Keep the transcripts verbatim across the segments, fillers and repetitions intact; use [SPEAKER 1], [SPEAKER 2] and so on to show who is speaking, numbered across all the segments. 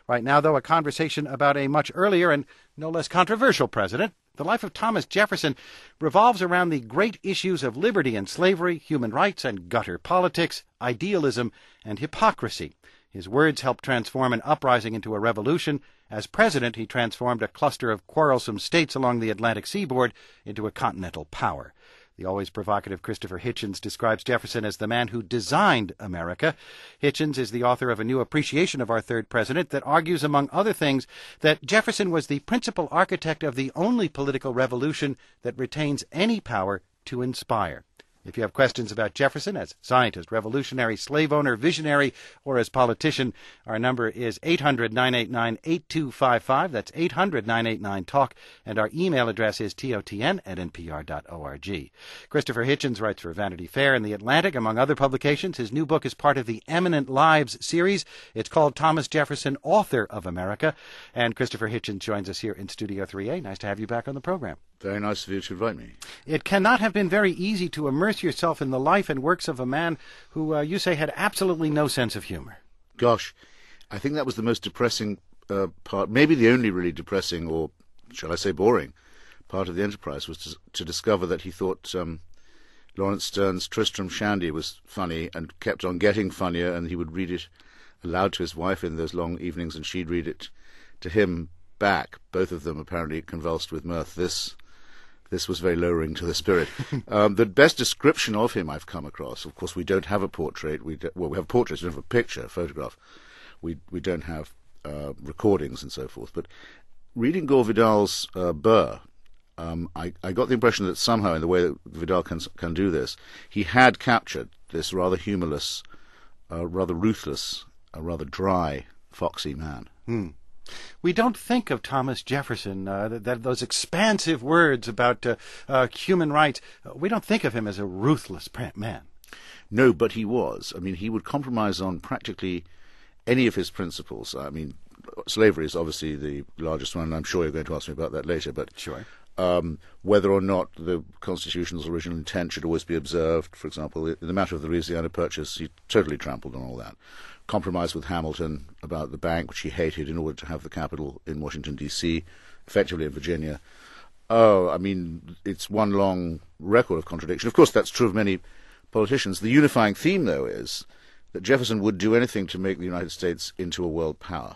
[SPEAKER 1] Right now, though, a conversation about a much earlier and no less controversial president. The life of Thomas Jefferson revolves around the great issues of liberty and slavery, human rights and gutter politics, idealism and hypocrisy. His words helped transform an uprising into a revolution. As president, he transformed a cluster of quarrelsome states along the Atlantic seaboard into a continental power. The always provocative Christopher Hitchens describes Jefferson as the man who designed America. Hitchens is the author of a new appreciation of our third president that argues, among other things, that Jefferson was the principal architect of the only political revolution that retains any power to inspire. If you have questions about Jefferson as scientist, revolutionary, slave owner, visionary, or as politician, our number is eight hundred, nine eight nine, eight two five five. That's eight hundred, nine eight nine, talk. And our email address is totn at npr dot org. Christopher Hitchens writes for Vanity Fair and The Atlantic, among other publications. His new book is part of the Eminent Lives series. It's called Thomas Jefferson, Author of America. And Christopher Hitchens joins us here in Studio three A. Nice to have you back on the program.
[SPEAKER 2] Very nice of you to invite me.
[SPEAKER 1] It cannot have been very easy to immerse yourself in the life and works of a man who, uh, you say, had absolutely no sense of humor.
[SPEAKER 2] Gosh, I think that was the most depressing uh, part, maybe the only really depressing, or shall I say boring, part of the enterprise, was to, to discover that he thought um, Lawrence Stern's Tristram Shandy was funny and kept on getting funnier, and he would read it aloud to his wife in those long evenings, and she'd read it to him back, both of them apparently convulsed with mirth. This This was very lowering to the spirit. um, the best description of him I've come across, of course, we don't have a portrait. We do, well, we have portraits, we don't have a picture, a photograph. We we don't have uh, recordings and so forth. But reading Gore Vidal's uh, Burr, um, I, I got the impression that somehow, in the way that Vidal can can do this, he had captured this rather humorless, uh, rather ruthless, uh, rather dry, foxy man.
[SPEAKER 1] Hmm. We don't think of Thomas Jefferson, uh, that, that those expansive words about uh, uh, human rights, uh, we don't think of him as a ruthless man.
[SPEAKER 2] No, but he was. I mean, he would compromise on practically any of his principles. I mean, slavery is obviously the largest one, and I'm sure you're going to ask me about that later. But
[SPEAKER 1] sure.
[SPEAKER 2] Um, whether or not the Constitution's original intent should always be observed, for example, in the matter of the Louisiana Purchase, he totally trampled on all that. Compromise with Hamilton about the bank, which he hated, in order to have the capital in Washington, D C, effectively in Virginia. Oh, I mean, it's one long record of contradiction. Of course, that's true of many politicians. The unifying theme, though, is that Jefferson would do anything to make the United States into a world power.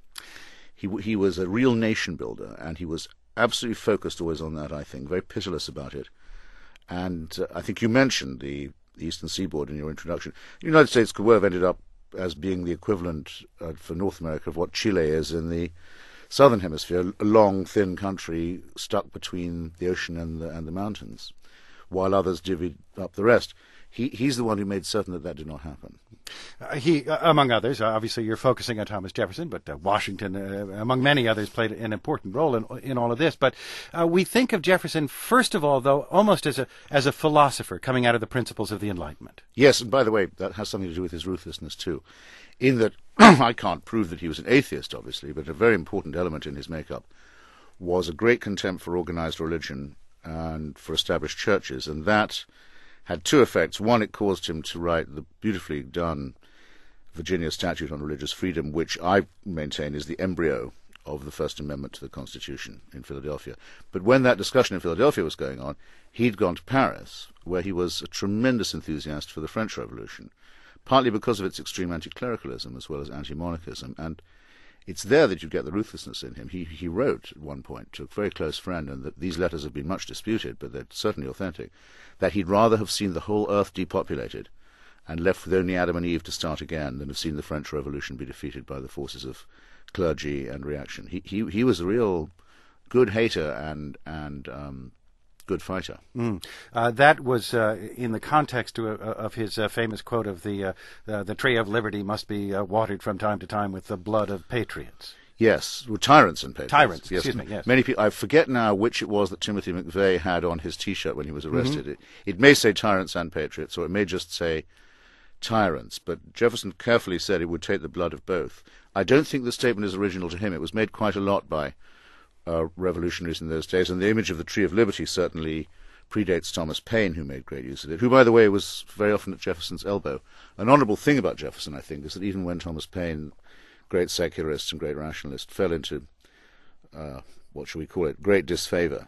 [SPEAKER 2] He, he was a real nation builder, and he was absolutely focused always on that, I think, very pitiless about it. And uh, I think you mentioned the, the Eastern Seaboard in your introduction. The United States could well have ended up as being the equivalent uh, for North America of what Chile is in the Southern Hemisphere, a long, thin country stuck between the ocean and the, and the mountains, while others divvied up the rest. He, he's the one who made certain that that did not happen.
[SPEAKER 1] Uh, he, uh, among others, uh, obviously you're focusing on Thomas Jefferson, but uh, Washington, uh, among many others, played an important role in in all of this. But uh, we think of Jefferson, first of all, though, almost as a as a philosopher coming out of the principles of the Enlightenment.
[SPEAKER 2] Yes, and by the way, that has something to do with his ruthlessness, too, in that I can't prove that he was an atheist, obviously, but a very important element in his makeup was a great contempt for organized religion and for established churches, and that had two effects. One, it caused him to write the beautifully done Virginia Statute on Religious Freedom, which I maintain is the embryo of the First Amendment to the Constitution in Philadelphia. But when that discussion in Philadelphia was going on, he'd gone to Paris, where he was a tremendous enthusiast for the French Revolution, partly because of its extreme anti-clericalism as well as anti-monarchism. And it's there that you get the ruthlessness in him. He he wrote at one point to a very close friend, and that these letters have been much disputed, but they're certainly authentic, that he'd rather have seen the whole earth depopulated and left with only Adam and Eve to start again than have seen the French Revolution be defeated by the forces of clergy and reaction. He he he was a real good hater and and um, good fighter.
[SPEAKER 1] Mm. Uh, that was uh, in the context of, of his uh, famous quote of the uh, uh, the tree of liberty must be uh, watered from time to time with the blood of patriots.
[SPEAKER 2] Yes, well, tyrants and patriots.
[SPEAKER 1] Tyrants,
[SPEAKER 2] yes.
[SPEAKER 1] excuse me, yes.
[SPEAKER 2] Many people, I forget now which it was that Timothy McVeigh had on his T-shirt when he was arrested.
[SPEAKER 1] Mm-hmm.
[SPEAKER 2] It, it may say tyrants and patriots, or it may just say tyrants, but Jefferson carefully said it would take the blood of both. I don't think the statement is original to him. It was made quite a lot by uh, revolutionaries in those days, and the image of the Tree of Liberty certainly predates Thomas Paine, who made great use of it, who, by the way, was very often at Jefferson's elbow. An honourable thing about Jefferson, I think, is that even when Thomas Paine great secularist and great rationalist, fell into, uh, what shall we call it, great disfavor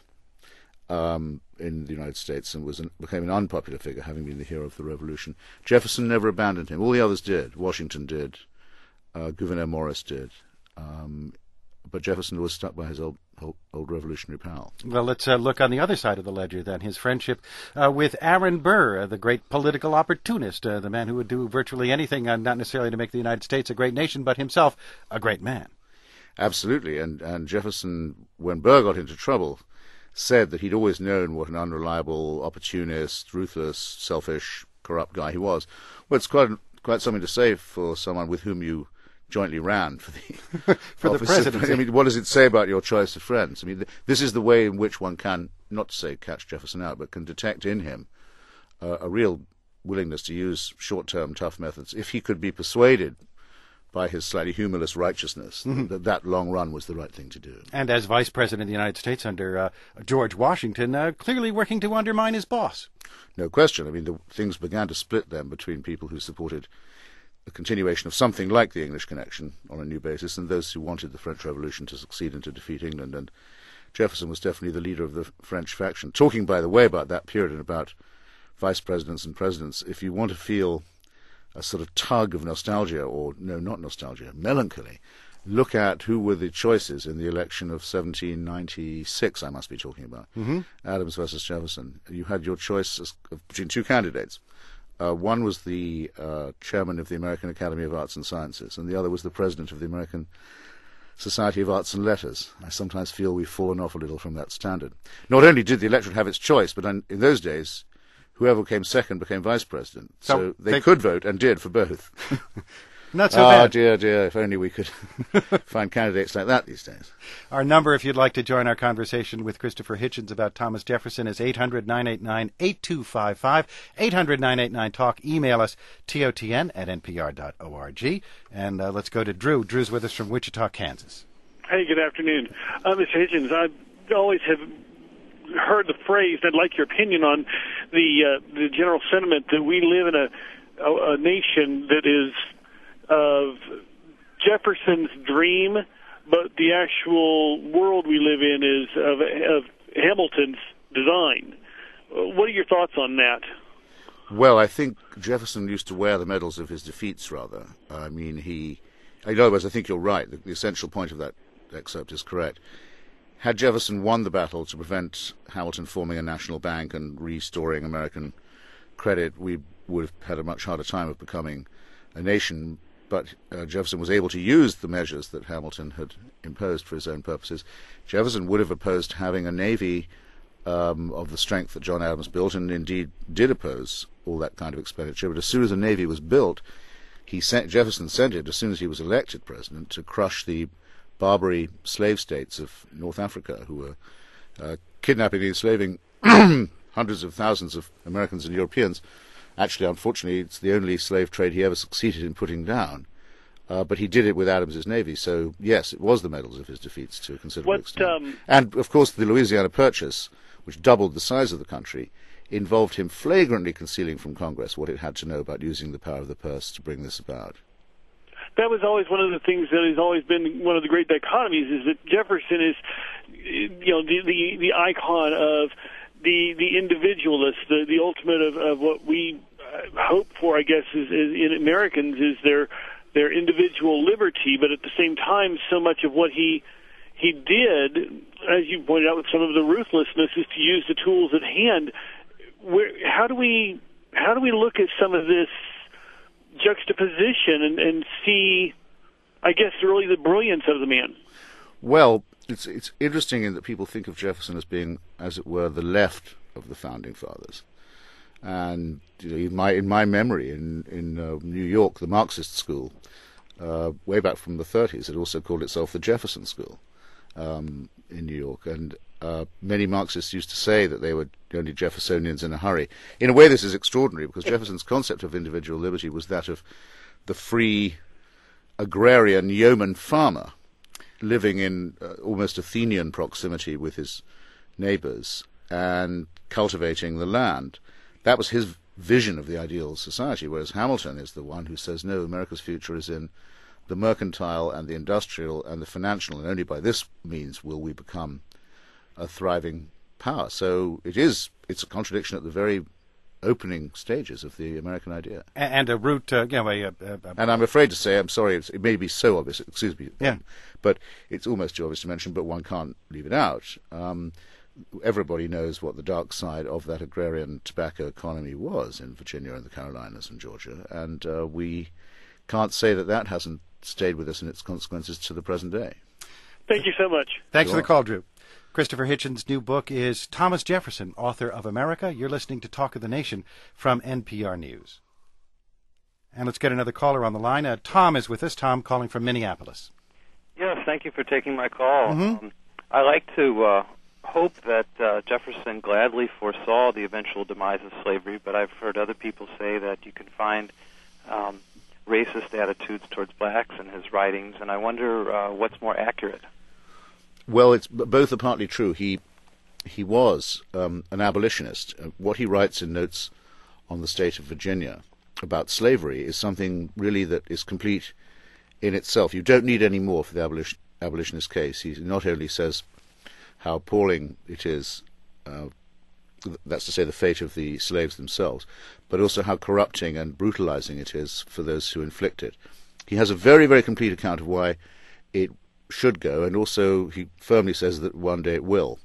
[SPEAKER 2] um, in the United States and was an, became an unpopular figure, having been the hero of the Revolution. Jefferson never abandoned him. All the others did. Washington did. Uh, Gouverneur Morris did. Um, but Jefferson was stuck by his old, old, old revolutionary pal.
[SPEAKER 1] Well, let's uh, look on the other side of the ledger, then. His friendship uh, with Aaron Burr, uh, the great political opportunist, uh, the man who would do virtually anything, uh, not necessarily to make the United States a great nation, but himself a great man.
[SPEAKER 2] Absolutely. And, and Jefferson, when Burr got into trouble, said that he'd always known what an unreliable, opportunist, ruthless, selfish, corrupt guy he was. Well, it's quite, quite something to say for someone with whom you jointly ran for the
[SPEAKER 1] for the presidency.
[SPEAKER 2] I mean, what does it say about your choice of friends? I mean, th- this is the way in which one can, not to say catch Jefferson out, but can detect in him uh, a real willingness to use short-term tough methods. If he could be persuaded by his slightly humorless righteousness mm-hmm. that that long run was the right thing to do.
[SPEAKER 1] And as Vice President of the United States under uh, George Washington, uh, clearly working to undermine his boss.
[SPEAKER 2] No question. I mean, the things began to split then between people who supported a continuation of something like the English connection on a new basis, and those who wanted the French Revolution to succeed and to defeat England. And Jefferson was definitely the leader of the French faction. Talking, by the way, about that period and about vice presidents and presidents, if you want to feel a sort of tug of nostalgia, or no, not nostalgia, melancholy, look at who were the choices in the election of seventeen ninety-six, I must be talking about,
[SPEAKER 1] mm-hmm.
[SPEAKER 2] Adams versus Jefferson. You had your choice of, between two candidates. Uh, one was the uh, chairman of the American Academy of Arts and Sciences, and the other was the president of the American Society of Arts and Letters. I sometimes feel we've fallen off a little from that standard. Not only did the electorate have its choice, but in, in those days, whoever came second became vice president. So, so they, they could vote, and did, for both.
[SPEAKER 1] Not so
[SPEAKER 2] oh,
[SPEAKER 1] bad.
[SPEAKER 2] dear, dear, if only we could find candidates like that these days.
[SPEAKER 1] Our number, if you'd like to join our conversation with Christopher Hitchens about Thomas Jefferson, is eight hundred, nine eight nine, eight two five five, eight hundred, nine eight nine, talk. Email us, T O T N at N P R dot org. And uh, let's go to Drew. Drew's with us from Wichita, Kansas.
[SPEAKER 3] Hey, good afternoon. Uh, Mister Hitchens, I always have heard the phrase, I'd like your opinion on the, uh, the general sentiment that we live in a, a, a nation that is of Jefferson's dream, but the actual world we live in is of, of Hamilton's design. What are your thoughts on that?
[SPEAKER 2] Well, I think Jefferson used to wear the medals of his defeats, rather. I mean, he... In other words, I think you're right. The, the essential point of that excerpt is correct. Had Jefferson won the battle to prevent Hamilton forming a national bank and restoring American credit, we would have had a much harder time of becoming a nation. But uh, Jefferson was able to use the measures that Hamilton had imposed for his own purposes. Jefferson would have opposed having a navy um, of the strength that John Adams built, and indeed did oppose all that kind of expenditure. But as soon as the navy was built, he sent, Jefferson sent it, as soon as he was elected president, to crush the Barbary slave states of North Africa, who were uh, kidnapping and enslaving hundreds of thousands of Americans and Europeans. Actually, unfortunately, it's the only slave trade he ever succeeded in putting down. Uh, but he did it with Adams's navy. So, yes, it was the medals of his defeats to a considerable
[SPEAKER 3] what,
[SPEAKER 2] extent.
[SPEAKER 3] Um...
[SPEAKER 2] And, of course, the Louisiana Purchase, which doubled the size of the country, involved him flagrantly concealing from Congress what it had to know about using the power of the purse to bring this about.
[SPEAKER 3] That was always one of the things that has always been one of the great dichotomies, is that Jefferson is, you know, the the, the icon of the the individualist, the the ultimate of, of what we hope for, I guess, is, is in Americans is their their individual liberty. But at the same time, so much of what he he did, as you pointed out, with some of the ruthlessness, is to use the tools at hand. Where, how do we how do we look at some of this juxtaposition and, and see, I guess, really the brilliance of the man?
[SPEAKER 2] Well, it's it's interesting in that people think of Jefferson as being, as it were, the left of the founding fathers. And you know, in my in my memory, in in uh, New York, the Marxist school, uh, way back from the thirties, had also called itself the Jefferson School um, in New York. And uh, many Marxists used to say that they were only Jeffersonians in a hurry. In a way, this is extraordinary, because Jefferson's concept of individual liberty was that of the free agrarian yeoman farmer living in uh, almost Athenian proximity with his neighbors and cultivating the land. That was his vision of the ideal society, whereas Hamilton is the one who says, no, America's future is in the mercantile and the industrial and the financial, and only by this means will we become a thriving power. So it is, it's a contradiction at the very opening stages of the American idea.
[SPEAKER 1] And a route, uh, you know, a, a, a,
[SPEAKER 2] and I'm afraid to say, I'm sorry, it's, it may be so obvious, excuse me,
[SPEAKER 1] yeah.
[SPEAKER 2] but it's almost too obvious to mention, but one can't leave it out. Um, everybody knows what the dark side of that agrarian tobacco economy was in Virginia and the Carolinas and Georgia, and uh, we can't say that that hasn't stayed with us in its consequences to the present day.
[SPEAKER 3] Thank you so much.
[SPEAKER 1] Thanks for the call, Drew. Christopher Hitchens' new book is Thomas Jefferson, Author of America. You're listening to Talk of the Nation from N P R News. And let's get another caller on the line. Uh, Tom is with us. Tom calling from Minneapolis.
[SPEAKER 4] Yes, thank you for taking my call.
[SPEAKER 1] Mm-hmm.
[SPEAKER 4] Um, I like to uh, hope that uh, Jefferson gladly foresaw the eventual demise of slavery, but I've heard other people say that you can find um, racist attitudes towards blacks in his writings, and I wonder uh, what's more accurate.
[SPEAKER 2] Well, it's both are partly true. He he was um, an abolitionist. Uh, what he writes in Notes on the State of Virginia about slavery is something really that is complete in itself. You don't need any more for the abolition, abolitionist case. He not only says how appalling it is, uh, that's to say the fate of the slaves themselves, but also how corrupting and brutalizing it is for those who inflict it. He has a very, very complete account of why it should go, and also he firmly says that one day it will.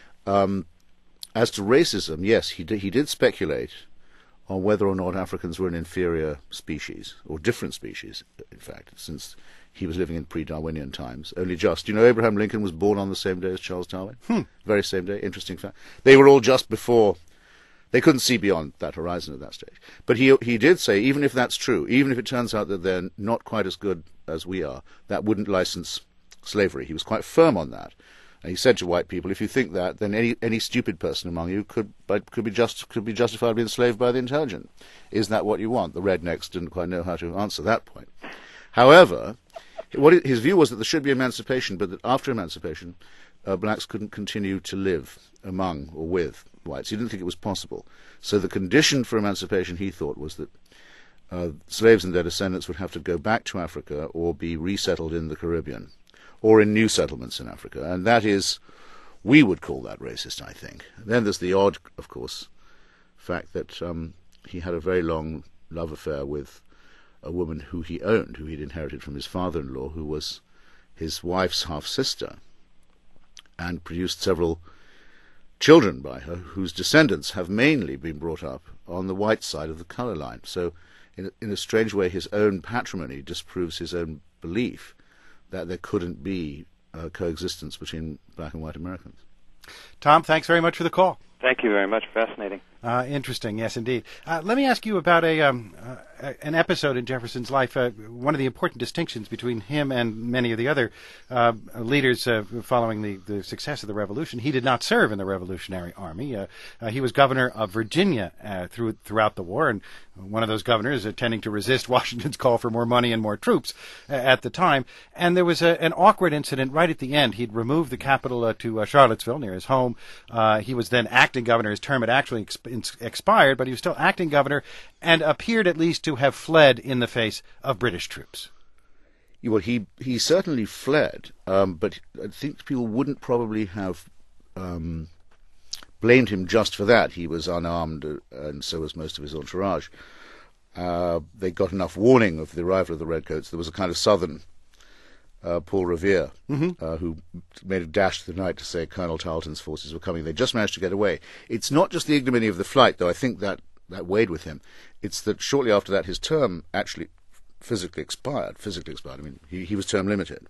[SPEAKER 2] Um, as to racism, yes, he did, he did speculate on whether or not Africans were an inferior species, or different species, in fact, since he was living in pre-Darwinian times, only just. You know, Abraham Lincoln was born on the same day as Charles Darwin.
[SPEAKER 1] Hmm.
[SPEAKER 2] Very same day, interesting fact. They were all just before, they couldn't see beyond that horizon at that stage. But he he did say, even if that's true, even if it turns out that they're not quite as good as we are, that wouldn't license slavery. He was quite firm on that. And he said to white people, if you think that, then any any stupid person among you could could be just could be justified to be enslaved by the intelligent. Is that what you want? The rednecks didn't quite know how to answer that point. However, what it, his view was that there should be emancipation, but that after emancipation, uh, blacks couldn't continue to live among or with whites. He didn't think it was possible. So the condition for emancipation, he thought, was that uh, slaves and their descendants would have to go back to Africa or be resettled in the Caribbean, or in new settlements in Africa, and that is, we would call that racist, I think. Then there's the odd, of course, fact that um, he had a very long love affair with a woman who he owned, who he'd inherited from his father-in-law, who was his wife's half-sister, and produced several children by her, whose descendants have mainly been brought up on the white side of the colour line. So, in a, in a strange way, his own patrimony disproves his own belief that there couldn't be uh, coexistence between black and white Americans.
[SPEAKER 1] Tom, thanks very much for the call.
[SPEAKER 4] Thank you very much. Fascinating.
[SPEAKER 1] Uh, interesting, yes, indeed. Uh, let me ask you about a um, uh, an episode in Jefferson's life. Uh, one of the important distinctions between him and many of the other uh, leaders uh, following the, the success of the Revolution, he did not serve in the Revolutionary Army. Uh, uh, he was governor of Virginia uh, through, throughout the war, and one of those governors uh, tending to resist Washington's call for more money and more troops uh, at the time. And there was a, an awkward incident right at the end. He'd removed the capital uh, to uh, Charlottesville, near his home. Uh, he was then acting governor. His term had actually exp- expired, but he was still acting governor and appeared at least to have fled in the face of British troops.
[SPEAKER 2] Well, he he certainly fled, um, but I think people wouldn't probably have um, blamed him just for that. He was unarmed, uh, and so was most of his entourage. Uh, they got enough warning of the arrival of the Redcoats. There was a kind of southern uh, Paul Revere,
[SPEAKER 1] mm-hmm.
[SPEAKER 2] uh, who made a dash to the night to say Colonel Tarleton's forces were coming. They just managed to get away. It's not just the ignominy of the flight, though I think that, that weighed with him. It's that shortly after that his term actually physically expired. Physically expired. I mean, he, he was term limited.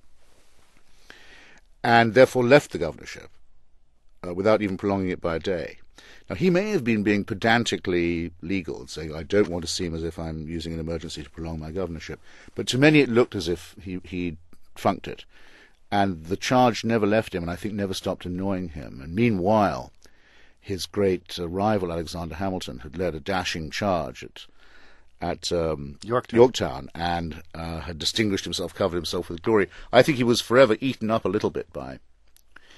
[SPEAKER 2] And therefore left the governorship uh, without even prolonging it by a day. Now, he may have been being pedantically legal and saying, I don't want to seem as if I'm using an emergency to prolong my governorship. But to many it looked as if he he funked it. And the charge never left him, and I think never stopped annoying him. And meanwhile, his great uh, rival, Alexander Hamilton, had led a dashing charge at at um,
[SPEAKER 1] Yorktown.
[SPEAKER 2] Yorktown and uh, had distinguished himself, covered himself with glory. I think he was forever eaten up a little bit by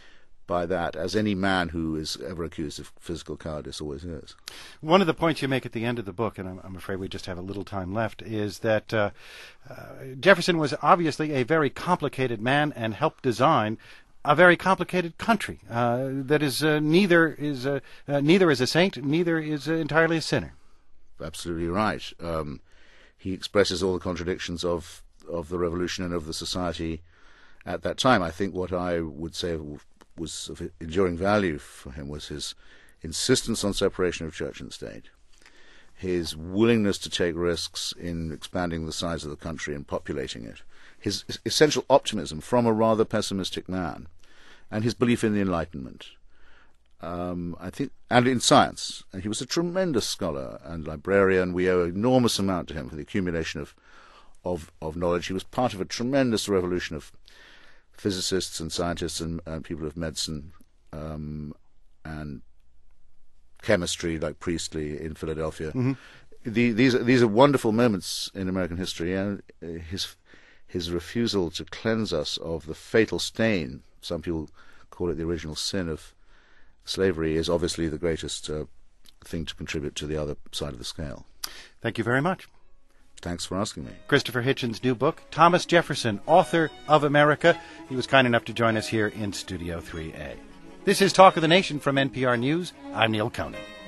[SPEAKER 2] by that, as any man who is ever accused of physical cowardice always is.
[SPEAKER 1] One of the points you make at the end of the book, and I'm, I'm afraid we just have a little time left, is that uh, uh, Jefferson was obviously a very complicated man and helped design a very complicated country uh, that is uh, neither is uh, uh, neither is a saint, neither is uh, entirely a sinner.
[SPEAKER 2] Absolutely right. Um, he expresses all the contradictions of of the revolution and of the society at that time. I think what I would say was of enduring value for him was his insistence on separation of church and state, his willingness to take risks in expanding the size of the country and populating it, his essential optimism from a rather pessimistic man, and his belief in the Enlightenment. Um, I think, and in science. And he was a tremendous scholar and librarian. We owe an enormous amount to him for the accumulation of, of, of knowledge. He was part of a tremendous revolution of physicists and scientists and, and people of medicine um, and chemistry, like Priestley in Philadelphia. Mm-hmm. The, these are, these are wonderful moments in American history, and his his refusal to cleanse us of the fatal stain, some people call it the original sin of slavery, is obviously the greatest uh, thing to contribute to the other side of the scale.
[SPEAKER 1] Thank you very much.
[SPEAKER 2] Thanks for asking me.
[SPEAKER 1] Christopher Hitchens' new book, Thomas Jefferson, Author of America. He was kind enough to join us here in Studio three A. This is Talk of the Nation from N P R News. I'm Neil Koenig.